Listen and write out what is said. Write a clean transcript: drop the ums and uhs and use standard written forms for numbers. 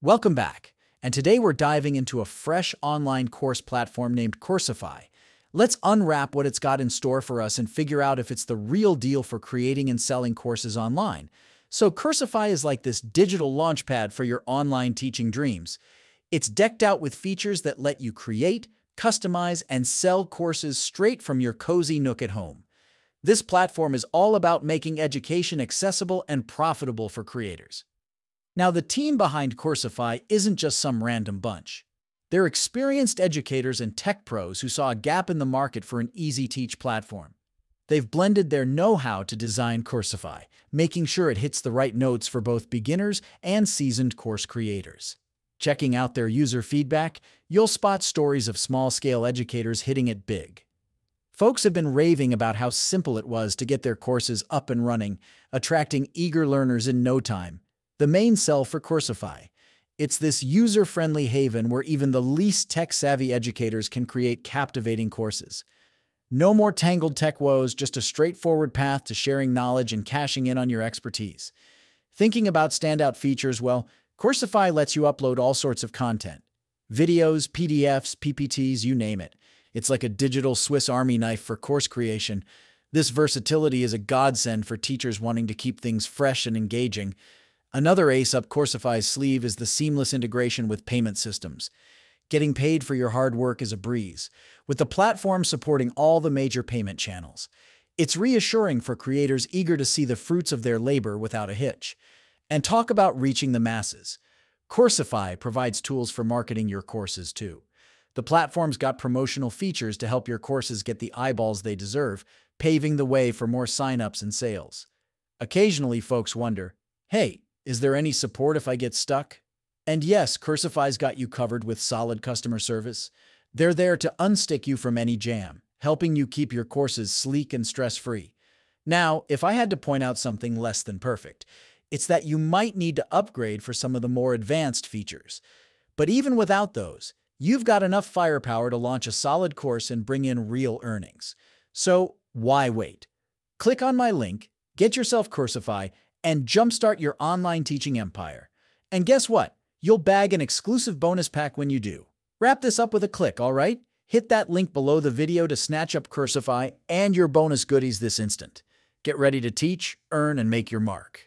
Welcome back, and today we're diving into a fresh online course platform named Coursify. Let's unwrap what it's got in store for us and figure out if it's the real deal for creating and selling courses online. So Coursify is like this digital launchpad for your online teaching dreams. It's decked out with features that let you create, customize, and sell courses straight from your cozy nook at home. This platform is all about making education accessible and profitable for creators. Now, the team behind Coursify isn't just some random bunch. They're experienced educators and tech pros who saw a gap in the market for an easy-teach platform. They've blended their know-how to design Coursify, making sure it hits the right notes for both beginners and seasoned course creators. Checking out their user feedback, you'll spot stories of small-scale educators hitting it big. Folks have been raving about how simple it was to get their courses up and running, attracting eager learners in no time. The main sell for Coursify. It's this user-friendly haven where even the least tech-savvy educators can create captivating courses. No more tangled tech woes, just a straightforward path to sharing knowledge and cashing in on your expertise. Thinking about standout features, well, Coursify lets you upload all sorts of content. Videos, PDFs, PPTs, you name it. It's like a digital Swiss Army knife for course creation. This versatility is a godsend for teachers wanting to keep things fresh and engaging. Another ace up Coursify's sleeve is the seamless integration with payment systems. Getting paid for your hard work is a breeze, with the platform supporting all the major payment channels. It's reassuring for creators eager to see the fruits of their labor without a hitch. And talk about reaching the masses. Coursify provides tools for marketing your courses too. The platform's got promotional features to help your courses get the eyeballs they deserve, paving the way for more signups and sales. Occasionally, folks wonder, hey, is there any support if I get stuck? And yes, Coursify's got you covered with solid customer service. They're there to unstick you from any jam, helping you keep your courses sleek and stress-free. Now, if I had to point out something less than perfect, it's that you might need to upgrade for some of the more advanced features. But even without those, you've got enough firepower to launch a solid course and bring in real earnings. So why wait? Click on my link, get yourself Coursify, and jumpstart your online teaching empire. And guess what? You'll bag an exclusive bonus pack when you do. Wrap this up with a click, all right? Hit that link below the video to snatch up Coursify and your bonus goodies this instant. Get ready to teach, earn, and make your mark.